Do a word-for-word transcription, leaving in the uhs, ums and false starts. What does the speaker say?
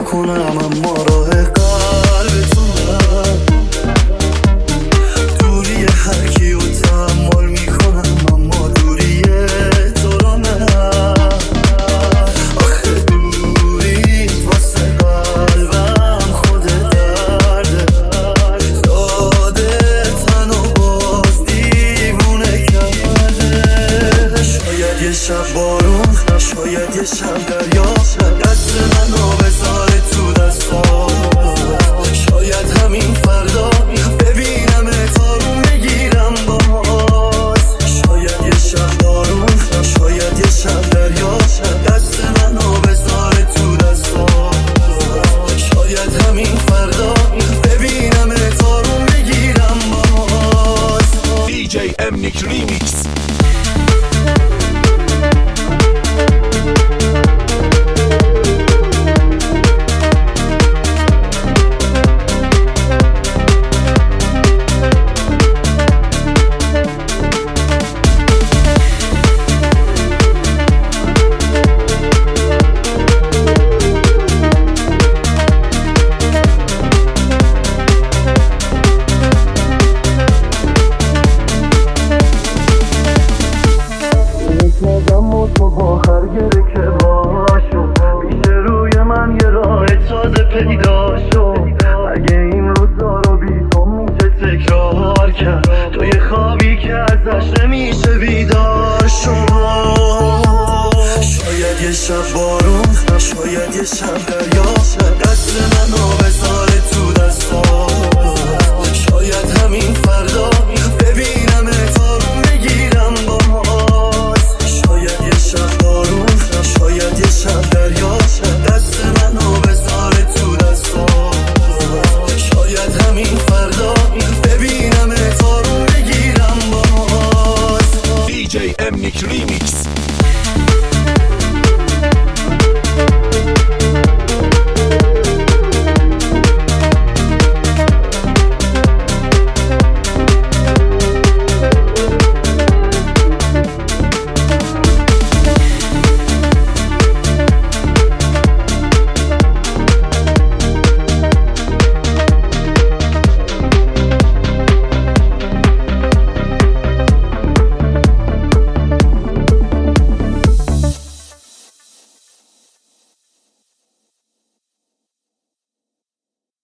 کنم اما راه قلبتونم. دوری هر کیو تحمل میکنم اما دوری تو رو نه. آخه دوری واسه قلبم خود درده، داده تن و باز دیوونه کرده. شاید یه شب بارون، شاید یه شب دریا، دست منو بذاره تو دستات. شاید همین فردا ببینم تارون بگیرم باز. شاید یه شب بارون، شاید یه شب دریا، دست منو بذاره تو دستات. شاید همین فردا ببینم تارون بگیرم باز. دی جی امنیک ریمیکس. تو با هر گره که باشو پیش روی من یه راه تازه پیدا شد.